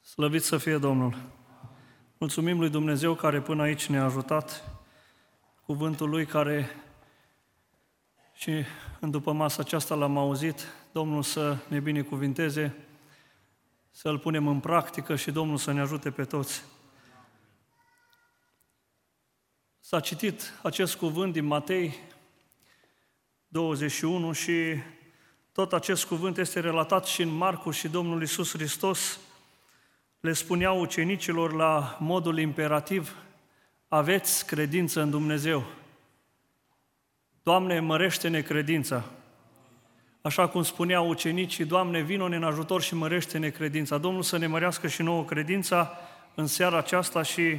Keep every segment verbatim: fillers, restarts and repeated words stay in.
Slăvit să fie Domnul! Mulțumim lui Dumnezeu care până aici ne-a ajutat, cuvântul Lui care și în după masa aceasta l-am auzit, Domnul să ne binecuvinteze, să-L punem în practică și Domnul să ne ajute pe toți. S-a citit acest cuvânt din Matei douăzeci și unu și tot acest cuvânt este relatat și în Marcu și Domnul Iisus Hristos le spunea ucenicilor la modul imperativ: aveți credință în Dumnezeu. Doamne, mărește-ne credința. Așa cum spuneau ucenicii: Doamne, vino-ne în ajutor și mărește-ne credința. Domnul să ne mărească și nouă credința în seara aceasta și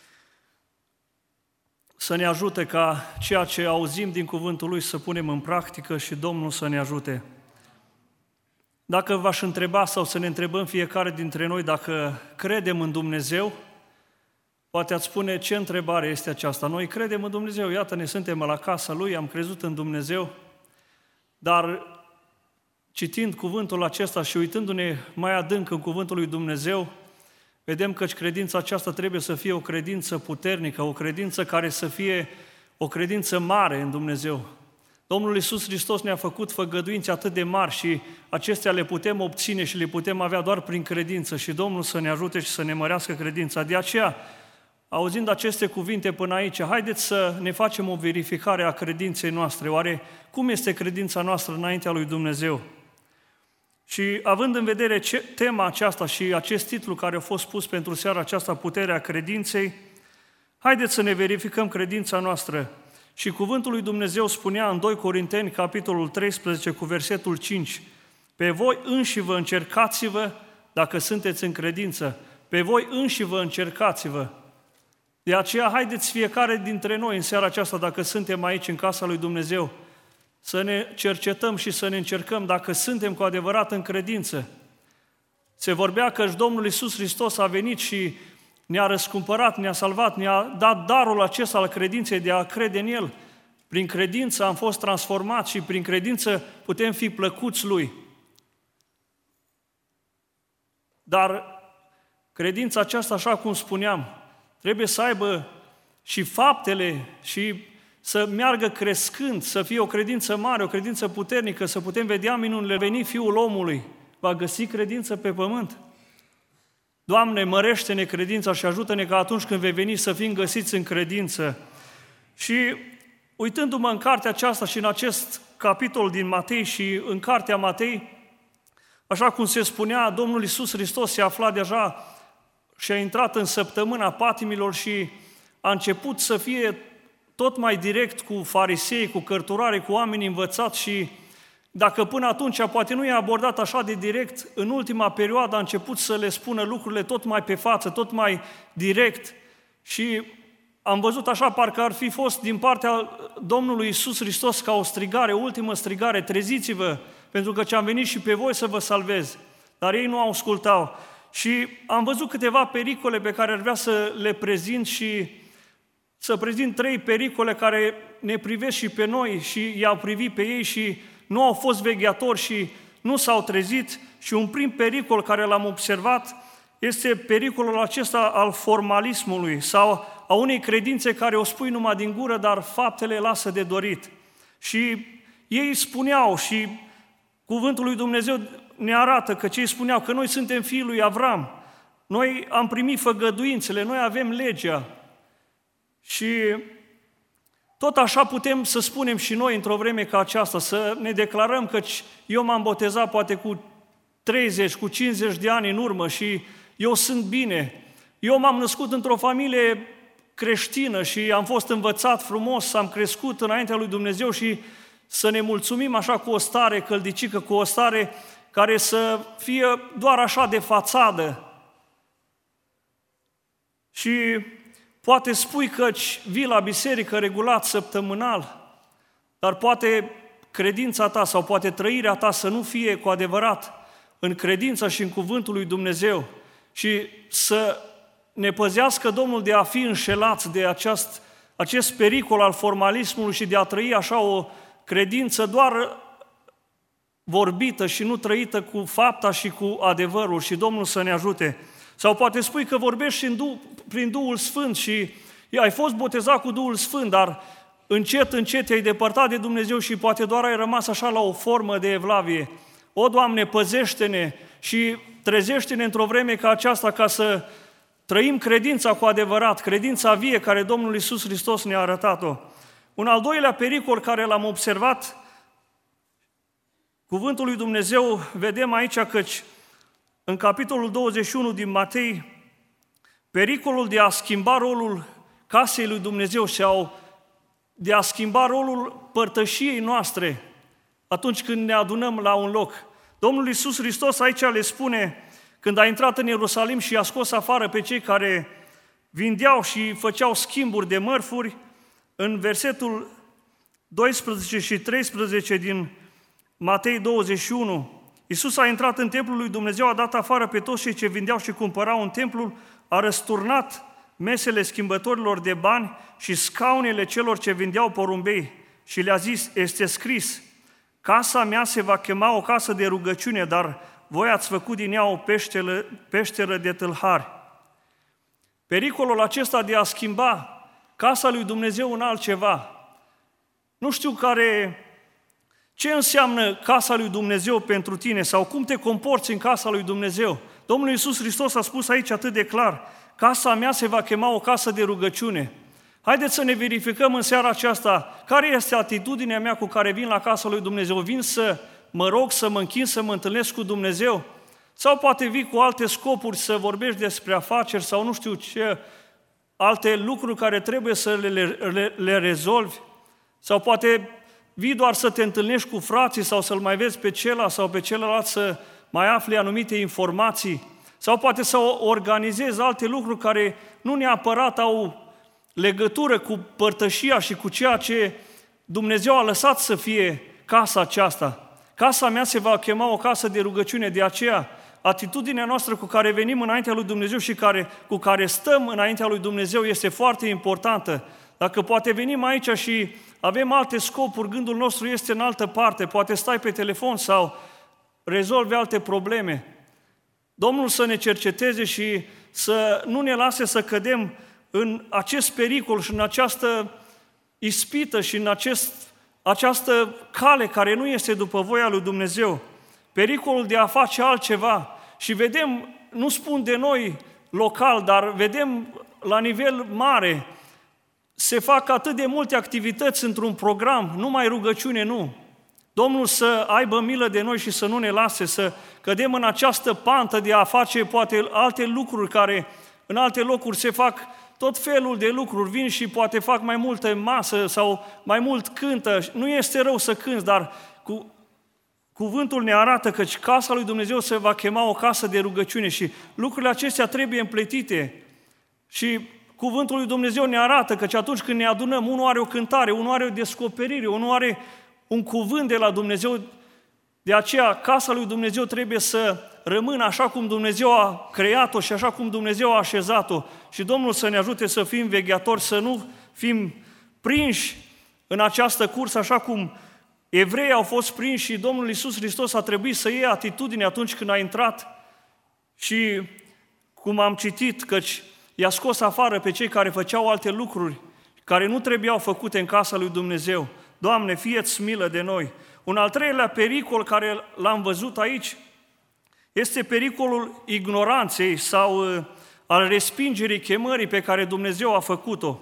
să ne ajute ca ceea ce auzim din cuvântul Lui să punem în practică și Domnul să ne ajute. Dacă v-aș întreba sau să ne întrebăm fiecare dintre noi dacă credem în Dumnezeu, poate ați spune: ce întrebare este aceasta? Noi credem în Dumnezeu, iată, ne suntem la casa Lui, am crezut în Dumnezeu, dar citind cuvântul acesta și uitându-ne mai adânc în cuvântul lui Dumnezeu, vedem că credința aceasta trebuie să fie o credință puternică, o credință care să fie o credință mare în Dumnezeu. Domnul Iisus Hristos ne-a făcut făgăduințe atât de mari și acestea le putem obține și le putem avea doar prin credință și Domnul să ne ajute și să ne mărească credința. De aceea, auzind aceste cuvinte până aici, haideți să ne facem o verificare a credinței noastre. Oare cum este credința noastră înaintea lui Dumnezeu? Și având în vedere ce, tema aceasta și acest titlu care a fost pus pentru seara aceasta, puterea credinței, haideți să ne verificăm credința noastră. Și cuvântul lui Dumnezeu spunea în doi Corinteni, capitolul treisprezece, cu versetul cinci: pe voi înși vă încercați-vă dacă sunteți în credință, pe voi înși vă încercați-vă. De aceea, haideți fiecare dintre noi în seara aceasta, dacă suntem aici în casa lui Dumnezeu, să ne cercetăm și să ne încercăm dacă suntem cu adevărat în credință. Se vorbea că Domnul Iisus Hristos a venit și ne-a răscumpărat, ne-a salvat, ne-a dat darul acesta al credinței de a crede în El. Prin credință am fost transformați și prin credință putem fi plăcuți Lui. Dar credința aceasta, așa cum spuneam, trebuie să aibă și faptele și să meargă crescând, să fie o credință mare, o credință puternică, să putem vedea minunile. Veni Fiul omului, va găsi credință pe pământ? Doamne, mărește-ne credința și ajută-ne ca atunci când vei veni să fim găsiți în credință. Și uitându-mă în cartea aceasta și în acest capitol din Matei și în cartea Matei, așa cum se spunea, Domnul Iisus Hristos se afla deja și a intrat în săptămâna patimilor și a început să fie tot mai direct cu farisei, cu cărturari, cu oameni învățați și dacă până atunci poate nu i-a abordat așa de direct, în ultima perioadă a început să le spună lucrurile tot mai pe față, tot mai direct și am văzut așa parcă ar fi fost din partea Domnului Iisus Hristos ca o strigare, ultimă strigare: treziți-vă, pentru că ce-am venit și pe voi să vă salvez. Dar ei nu ascultau și am văzut câteva pericole pe care ar vrea să le prezint și să prezint trei pericole care ne privesc și pe noi și i-au privit pe ei și nu au fost vegheatori și nu s-au trezit. Și un prim pericol care l-am observat este pericolul acesta al formalismului sau a unei credințe care o spui numai din gură, dar faptele lasă de dorit. Și ei spuneau și cuvântul lui Dumnezeu ne arată că cei spuneau că noi suntem fiii lui Avram, noi am primit făgăduințele, noi avem legea. Și tot așa putem să spunem și noi într-o vreme ca aceasta, să ne declarăm că eu m-am botezat poate cu treizeci, cu cincizeci de ani în urmă și eu sunt bine. Eu m-am născut într-o familie creștină și am fost învățat frumos, am crescut înaintea lui Dumnezeu și să ne mulțumim așa cu o stare căldicică, cu o stare care să fie doar așa de fațadă. Și poate spui că vii la biserică regulat, săptămânal, dar poate credința ta sau poate trăirea ta să nu fie cu adevărat în credința și în cuvântul lui Dumnezeu și să ne păzească Domnul de a fi înșelați de acest, acest pericol al formalismului și de a trăi așa o credință doar vorbită și nu trăită cu fapta și cu adevărul și Domnul să ne ajute. Sau poate spui că vorbești în du- prin Duhul Sfânt și ai fost botezat cu Duhul Sfânt, dar încet, încet te-ai depărtat de Dumnezeu și poate doar ai rămas așa la o formă de evlavie. O, Doamne, păzește-ne și trezește-ne într-o vreme ca aceasta ca să trăim credința cu adevărat, credința vie care Domnul Iisus Hristos ne-a arătat-o. Un al doilea pericol care l-am observat, cuvântul lui Dumnezeu, vedem aici căci în capitolul douăzeci și unu din Matei, pericolul de a schimba rolul casei lui Dumnezeu sau de a schimba rolul părtășiei noastre atunci când ne adunăm la un loc. Domnul Iisus Hristos aici le spune, când a intrat în Ierusalim și i-a scos afară pe cei care vindeau și făceau schimburi de mărfuri, în versetul doisprezece și treisprezece din Matei douăzeci și unu, Iisus a intrat în templul lui Dumnezeu, a dat afară pe toți cei ce vindeau și cumpărau în templul, a răsturnat mesele schimbătorilor de bani și scaunele celor ce vindeau porumbei și le-a zis, este scris, casa mea se va chema o casă de rugăciune, dar voi ați făcut din ea o peșteră, peșteră de tâlhari. Pericolul acesta de a schimba casa lui Dumnezeu în altceva. Nu știu care, ce înseamnă casa lui Dumnezeu pentru tine sau cum te comporți în casa lui Dumnezeu. Domnul Iisus Hristos a spus aici atât de clar, casa mea se va chema o casă de rugăciune. Haideți să ne verificăm în seara aceasta care este atitudinea mea cu care vin la casa lui Dumnezeu. Vin să mă rog, să mă închin, să mă întâlnesc cu Dumnezeu? Sau poate vii cu alte scopuri să vorbești despre afaceri sau nu știu ce, alte lucruri care trebuie să le, le, le rezolvi? Sau poate vii doar să te întâlnești cu frații sau să-l mai vezi pe celălalt sau pe celălalt să mai afli anumite informații? Sau poate să organizezi alte lucruri care nu neapărat au legătură cu părtășia și cu ceea ce Dumnezeu a lăsat să fie casa aceasta. Casa mea se va chema o casă de rugăciune, de aceea atitudinea noastră cu care venim înaintea lui Dumnezeu și care, cu care stăm înaintea lui Dumnezeu este foarte importantă. Dacă poate venim aici și avem alte scopuri, gândul nostru este în altă parte, poate stai pe telefon sau rezolvi alte probleme. Domnul să ne cerceteze și să nu ne lase să cădem în acest pericol și în această ispită și în acest, această cale care nu este după voia lui Dumnezeu. Pericolul de a face altceva. Și vedem, nu spun de noi local, dar vedem la nivel mare, se fac atât de multe activități într-un program, numai rugăciune nu. Domnul să aibă milă de noi și să nu ne lase să cădem în această pantă de a face poate alte lucruri care în alte locuri se fac tot felul de lucruri, vin și poate fac mai multă masă sau mai mult cântă. Nu este rău să cânți, dar cu, cuvântul ne arată că casa lui Dumnezeu se va chema o casă de rugăciune și lucrurile acestea trebuie împletite. Și cuvântul lui Dumnezeu ne arată că atunci când ne adunăm, unul are o cântare, unul are o descoperire, unul are un cuvânt de la Dumnezeu. De aceea, casa lui Dumnezeu trebuie să rămână așa cum Dumnezeu a creat-o și așa cum Dumnezeu a așezat-o. Și Domnul să ne ajute să fim vegheatori, să nu fim prinși în această cursă, așa cum evreii au fost prinși și Domnul Iisus Hristos a trebuit să iei atitudine atunci când a intrat și, cum am citit, căci i-a scos afară pe cei care făceau alte lucruri, care nu trebuiau făcute în casa lui Dumnezeu. Doamne, fie-ți milă de noi! Un al treilea pericol care l-am văzut aici este pericolul ignoranței sau al respingerii chemării pe care Dumnezeu a făcut-o.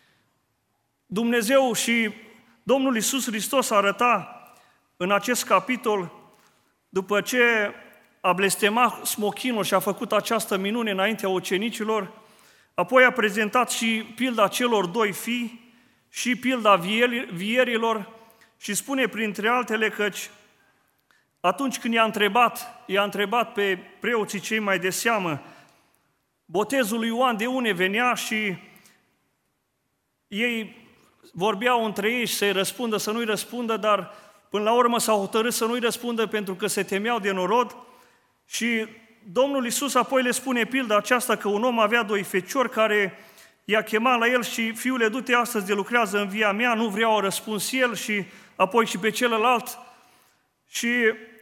Dumnezeu și Domnul Iisus Hristos arăta în acest capitol, după ce a blestemat smochinul și a făcut această minune înaintea ucenicilor, apoi a prezentat și pilda celor doi fii și pilda vierilor și spune printre altele căci atunci când i-a întrebat, i-a întrebat pe preoții cei mai de seamă, botezul lui Ioan de unde venea și ei vorbeau între ei să-i răspundă, să nu-i răspundă, dar până la urmă s-au hotărât să nu-i răspundă pentru că se temeau de norod și Domnul Iisus apoi le spune pilda aceasta că un om avea doi feciori care i-a chemat la el și fiule, du-te astăzi de lucrează în via mea, nu vreau, a răspuns el și apoi și pe celălalt. Și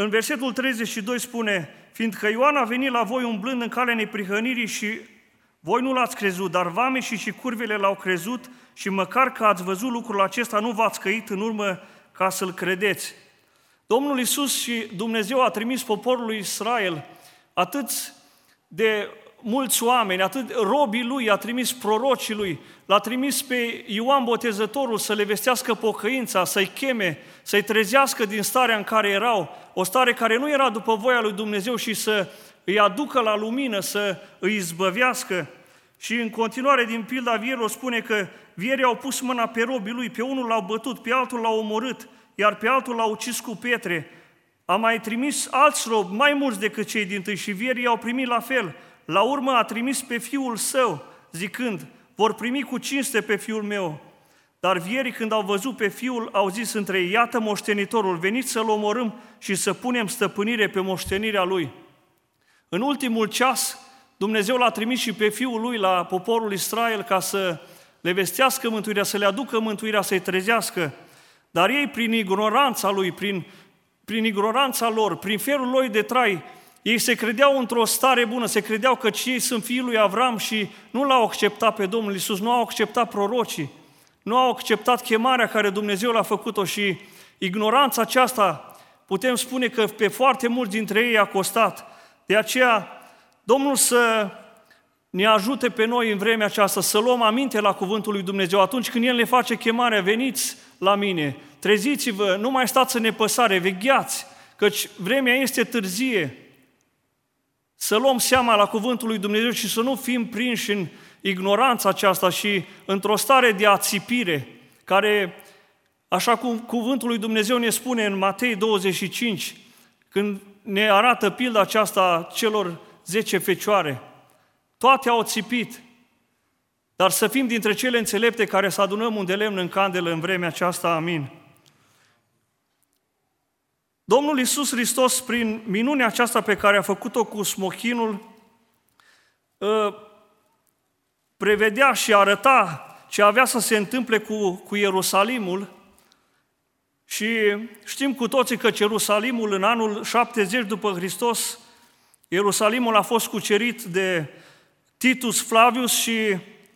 în versetul treizeci și doi spune: fiindcă Ioan a venit la voi umblând în calea neprihănirii și voi nu l-ați crezut, dar vameșii și curvele l-au crezut și măcar că ați văzut lucrul acesta, nu v-ați căit în urmă ca să-L credeți. Domnul Iisus și Dumnezeu a trimis poporului Israel atât de mulți oameni, atât robii Lui, a trimis prorocii Lui, l-a trimis pe Ioan Botezătorul să le vestească pocăința, să-i cheme, să-i trezească din starea în care erau, o stare care nu era după voia lui Dumnezeu și să îi aducă la lumină, să îi izbăvească. Și în continuare din pilda vierilor spune că vierii au pus mâna pe robii Lui, pe unul l-au bătut, pe altul l-au omorât, iar pe altul l-au ucis cu pietre. A mai trimis alți robi, mai mulți decât cei dintâi, și vierii au primit la fel. La urmă a trimis pe Fiul Său, zicând: vor primi cu cinste pe Fiul meu. Dar vierii, când au văzut pe Fiul, au zis între ei: iată moștenitorul, veniți să-L omorâm și să punem stăpânire pe moștenirea Lui. În ultimul ceas, Dumnezeu l-a trimis și pe Fiul Lui la poporul Israel ca să le vestească mântuirea, să le aducă mântuirea, să-i trezească. Dar ei, prin ignoranța Lui, prin, prin ignoranța lor, prin felul lor de trai, ei se credeau într-o stare bună, se credeau că ei sunt fiii lui Avram și nu l-au acceptat pe Domnul Iisus, nu au acceptat prorocii, nu au acceptat chemarea care Dumnezeu l-a făcut-o și ignoranța aceasta, putem spune că pe foarte mulți dintre ei a costat. De aceea, Domnul să ne ajute pe noi în vremea aceasta să luăm aminte la cuvântul lui Dumnezeu. Atunci când El ne face chemarea: veniți la mine, treziți-vă, nu mai stați în nepăsare, vegheați, căci vremea este târzie. Să luăm seama la cuvântul lui Dumnezeu și să nu fim prinși în ignoranța aceasta și într-o stare de ațipire, care, așa cum cuvântul lui Dumnezeu ne spune în Matei douăzeci și cinci, când ne arată pilda aceasta celor zece fecioare, toate au țipit, dar să fim dintre cele înțelepte care să adunăm un de lemn în candelă în vremea aceasta. Amin. Domnul Iisus Hristos, prin minunea aceasta pe care a făcut-o cu smochinul, prevedea și arăta ce avea să se întâmple cu, cu Ierusalimul. Și știm cu toții că Ierusalimul, în anul șaptezeci după Hristos, Ierusalimul a fost cucerit de Titus Flavius și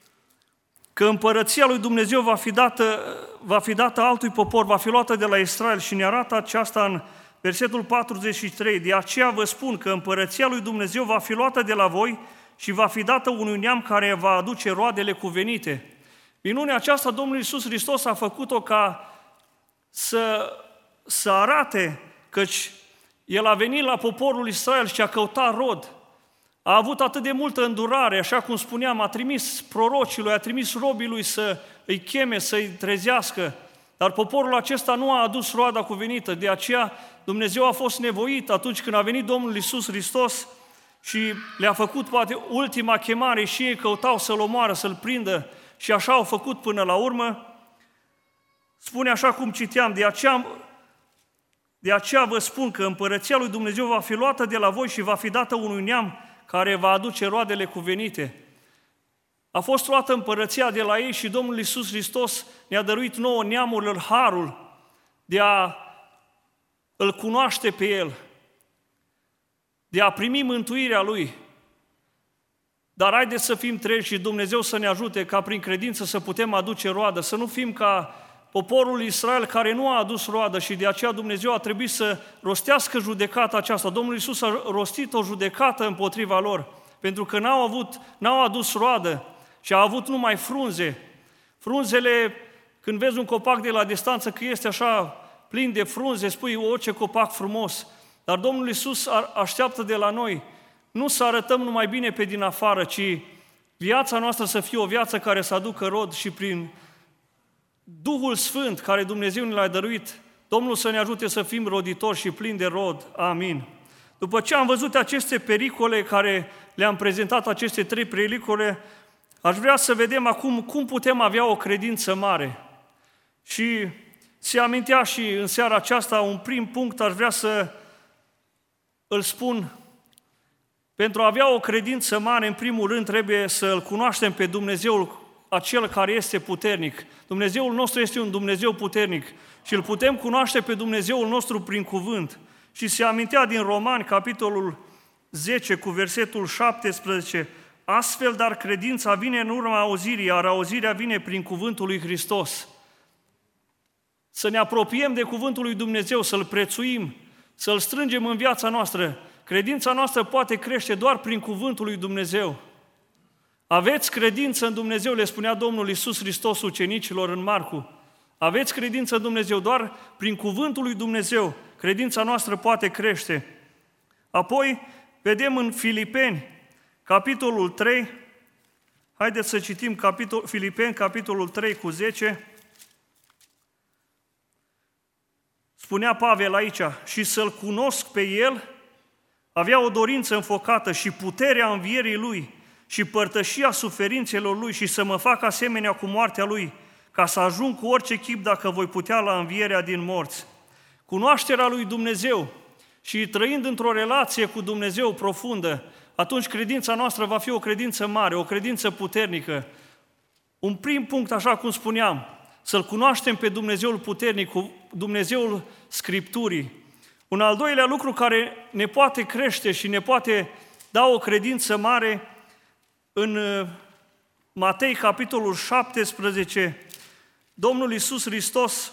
că împărăția lui Dumnezeu va fi dată, va fi dată altui popor, va fi luată de la Israel, și ne arată aceasta în versetul patruzeci și trei. De aceea vă spun că împărăția lui Dumnezeu va fi luată de la voi și va fi dată unui neam care va aduce roadele cuvenite. Minunea aceasta Domnul Iisus Hristos a făcut-o ca să, să arate căci El a venit la poporul Israel și a căutat rod. A avut atât de multă îndurare, așa cum spuneam, a trimis prorocii lui, a trimis robii lui să îi cheme, să îi trezească, dar poporul acesta nu a adus roada cuvenită. De aceea Dumnezeu a fost nevoit atunci când a venit Domnul Iisus Hristos și le-a făcut poate ultima chemare și ei căutau să-L omoară, să-L prindă, și așa au făcut până la urmă. Spune așa cum citeam: de aceea, de aceea vă spun că împărăția lui Dumnezeu va fi luată de la voi și va fi dată unui neam care va aduce roadele cuvenite. A fost luată împărăția de la ei și Domnul Iisus Hristos ne-a dăruit nouă neamurilor harul de a îl cunoaște pe El, de a primi mântuirea Lui. Dar haideți să fim treji și Dumnezeu să ne ajute ca prin credință să putem aduce roadă, să nu fim ca poporul Israel care nu a adus roadă și de aceea Dumnezeu a trebuit să rostească judecata aceasta. Domnul Iisus a rostit o judecată împotriva lor, pentru că n-au, avut, n-au adus roadă și au avut numai frunze. Frunzele, când vezi un copac de la distanță că este așa plin de frunze, spui: o, ce copac frumos! Dar Domnul Iisus așteaptă de la noi nu să arătăm numai bine pe din afară, ci viața noastră să fie o viață care să aducă rod și prin Duhul Sfânt care Dumnezeu ne l-a dăruit, Domnul să ne ajute să fim roditori și plini de rod. Amin. După ce am văzut aceste pericole care le-am prezentat, aceste trei pericole, aș vrea să vedem acum cum putem avea o credință mare. Și se amintea și în seara aceasta un prim punct, aș vrea să îl spun. Pentru a avea o credință mare, în primul rând, trebuie să îl cunoaștem pe Dumnezeul acel care este puternic. Dumnezeul nostru este un Dumnezeu puternic și îl putem cunoaște pe Dumnezeul nostru prin cuvânt. Și se amintea din Romani, capitolul zece, cu versetul șaptesprezece, astfel, dar credința vine în urma auzirii, iar auzirea vine prin cuvântul lui Hristos. Să ne apropiem de cuvântul lui Dumnezeu, să-L prețuim, să-L strângem în viața noastră. Credința noastră poate crește doar prin cuvântul lui Dumnezeu. Aveți credință în Dumnezeu, le spunea Domnul Iisus Hristos ucenicilor în Marcu. Aveți credință în Dumnezeu, doar prin cuvântul lui Dumnezeu credința noastră poate crește. Apoi vedem în Filipeni, capitolul trei, haideți să citim capitol, Filipeni, capitolul trei cu zece. Spunea Pavel aici, și să-L cunosc pe El, avea o dorință înfocată și puterea învierii Lui și părtășia suferințelor Lui și să mă fac asemenea cu moartea Lui, ca să ajung cu orice chip, dacă voi putea, la învierea din morți. Cunoașterea lui Dumnezeu și trăind într-o relație cu Dumnezeu profundă, atunci credința noastră va fi o credință mare, o credință puternică. Un prim punct, așa cum spuneam, să-L cunoaștem pe Dumnezeul puternic, Dumnezeul Scripturii. Un al doilea lucru care ne poate crește și ne poate da o credință mare, în Matei, capitolul șaptesprezece, Domnul Iisus Hristos,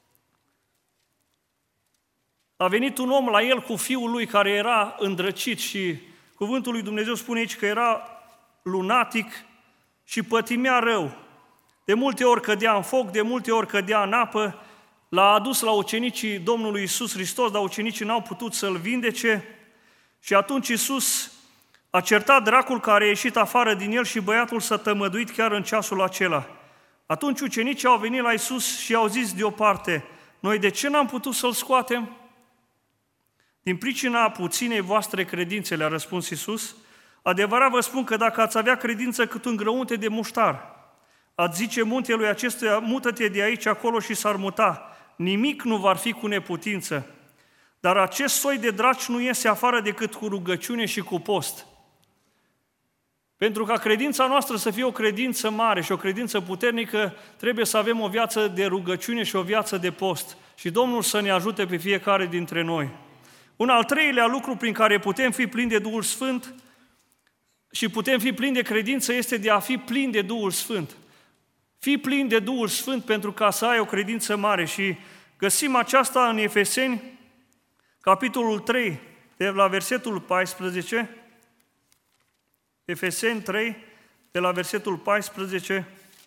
a venit un om la El cu fiul lui care era îndrăcit și cuvântul lui Dumnezeu spune aici că era lunatic și pătimea rău. De multe ori cădea în foc, de multe ori cădea în apă, l-a adus la ucenicii Domnului Iisus Hristos, dar ucenicii n-au putut să-L vindece și atunci Iisus a certat dracul care a ieșit afară din el și băiatul s-a tămăduit chiar în ceasul acela. Atunci ucenicii au venit la Iisus și i-au zis deoparte, noi de ce n-am putut să-L scoatem? Din pricina puținei voastre credințe, le-a răspuns Iisus, adevărat vă spun că dacă ați avea credință cât un grăunte de muștar, ați zice muntelui acestuia, mută-te de aici acolo și s-ar muta, nimic nu va fi cu neputință. Dar acest soi de draci nu iese afară decât cu rugăciune și cu post. Pentru ca credința noastră să fie o credință mare și o credință puternică, trebuie să avem o viață de rugăciune și o viață de post. Și Domnul să ne ajute pe fiecare dintre noi. Un al treilea lucru prin care putem fi plini de Duhul Sfânt și putem fi plini de credință este de a fi plini de Duhul Sfânt. Fii plin de Duhul Sfânt pentru ca să ai o credință mare și găsim aceasta în Efeseni, capitolul trei, de la versetul paisprezece, Efeseni trei, de la versetul paisprezece,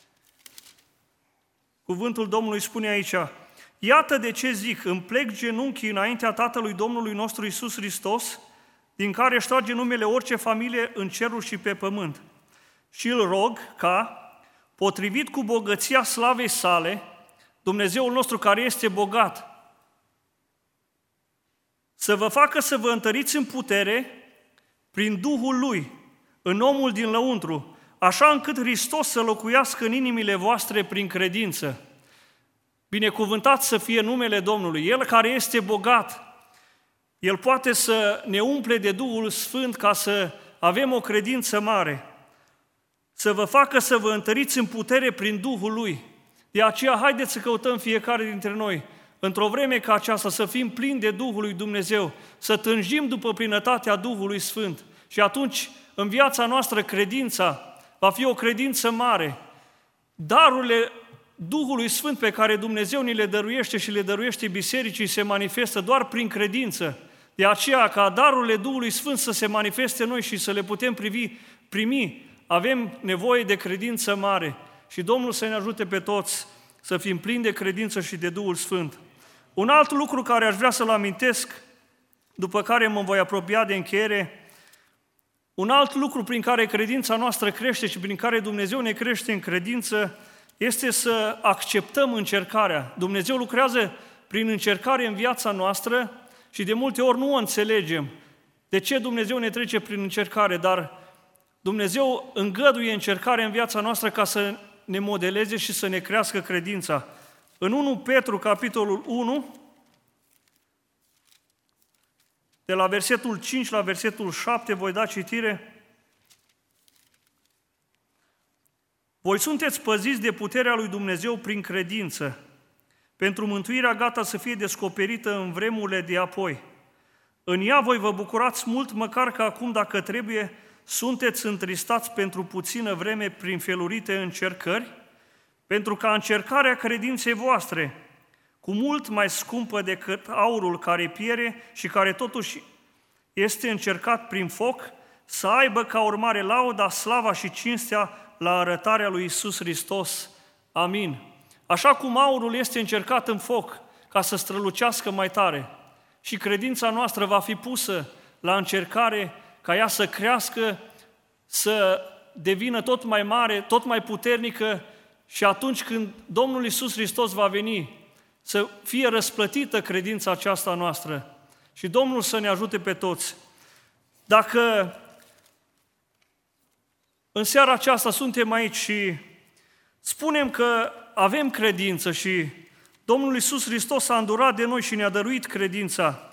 cuvântul Domnului spune aici, iată de ce zic, îmi plec genunchii înaintea Tatălui Domnului nostru Iisus Hristos, din care își trage numele orice familie în ceruri și pe pământ. Și îl rog ca, potrivit cu bogăția slavei sale, Dumnezeul nostru care este bogat, să vă facă să vă întăriți în putere prin Duhul Lui, în omul din lăuntru, așa încât Hristos să locuiască în inimile voastre prin credință. Binecuvântat să fie numele Domnului. El care este bogat, El poate să ne umple de Duhul Sfânt ca să avem o credință mare, să vă facă să vă întăriți în putere prin Duhul Lui. De aceea, haideți să căutăm fiecare dintre noi, într-o vreme ca aceasta, să fim plini de Duhul lui Dumnezeu, să tânjim după plinătatea Duhului Sfânt. Și atunci, în viața noastră, credința va fi o credință mare. Darurile Duhului Sfânt pe care Dumnezeu ni le dăruiește și le dăruiește bisericii se manifestă doar prin credință. De aceea, ca darurile Duhului Sfânt să se manifeste noi și să le putem privi, primi, avem nevoie de credință mare. Și Domnul să ne ajute pe toți să fim plini de credință și de Duhul Sfânt. Un alt lucru care aș vrea să-l amintesc, după care mă voi apropia de încheiere, un alt lucru prin care credința noastră crește și prin care Dumnezeu ne crește în credință, este să acceptăm încercarea. Dumnezeu lucrează prin încercare în viața noastră și de multe ori nu o înțelegem. De ce Dumnezeu ne trece prin încercare? Dar Dumnezeu îngăduie încercare în viața noastră ca să ne modeleze și să ne crească credința. În unu Petru, capitolul unu, de la versetul cinci la versetul șapte, voi da citire. Voi sunteți păziți de puterea lui Dumnezeu prin credință, pentru mântuirea gata să fie descoperită în vremurile de apoi. În ea voi vă bucurați mult, măcar că acum, dacă trebuie, sunteți întristați pentru puțină vreme prin felurite încercări, pentru ca încercarea credinței voastre, cu mult mai scumpă decât aurul care piere și care totuși este încercat prin foc, să aibă ca urmare lauda, slava și cinstea la arătarea lui Iisus Hristos. Amin. Așa cum aurul este încercat în foc ca să strălucească mai tare, și credința noastră va fi pusă la încercare ca ea să crească, să devină tot mai mare, tot mai puternică, și atunci când Domnul Iisus Hristos va veni, să fie răsplătită credința aceasta noastră. Și Domnul să ne ajute pe toți. Dacă în seara aceasta suntem aici și spunem că avem credință și Domnul Iisus Hristos a îndurat de noi și ne-a dăruit credința,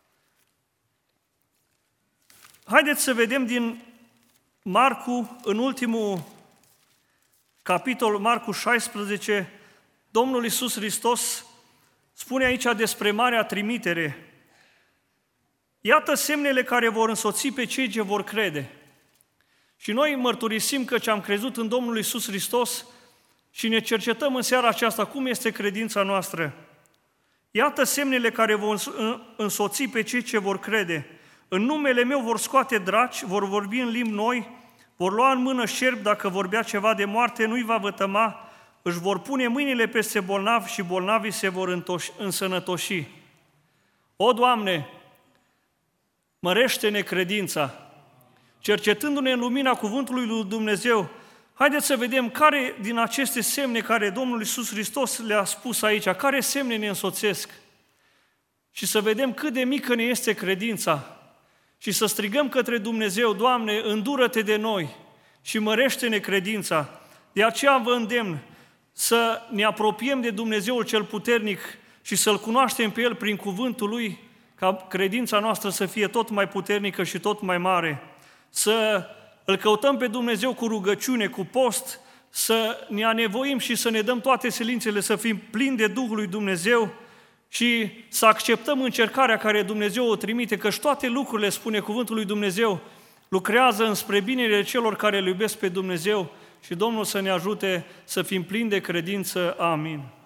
haideți să vedem din Marcu, în ultimul capitol, Marcu șaisprezece, Domnul Iisus Hristos spune aici despre marea trimitere. Iată semnele care vor însoți pe cei ce vor crede. Și noi mărturisim că ce am crezut în Domnul Iisus Hristos și ne cercetăm în seara aceasta cum este credința noastră. Iată semnele care vor însoți pe cei ce vor crede. În numele meu vor scoate draci, vor vorbi în limbi noi, vor lua în mână șerpi, dacă vorbea ceva de moarte, nu-i va vătăma, își vor pune mâinile peste bolnavi și bolnavii se vor însănătoși. O, Doamne, mărește-ne credința, cercetându-ne în lumina cuvântului lui Dumnezeu. Haideți să vedem care din aceste semne care Domnul Iisus Hristos le-a spus aici, care semne ne însoțesc, și să vedem cât de mică ne este credința și să strigăm către Dumnezeu: Doamne, îndură-te de noi și mărește-ne credința. De aceea vă îndemn să ne apropiem de Dumnezeul cel puternic și să-L cunoaștem pe El prin cuvântul Lui, ca credința noastră să fie tot mai puternică și tot mai mare. Să Îl căutăm pe Dumnezeu cu rugăciune, cu post, să ne anevoim și să ne dăm toate silințele, să fim plini de Duhul lui Dumnezeu și să acceptăm încercarea care Dumnezeu o trimite, căci toate lucrurile, spune cuvântul lui Dumnezeu, lucrează înspre binele celor care îl iubesc pe Dumnezeu, și Domnul să ne ajute să fim plini de credință. Amin.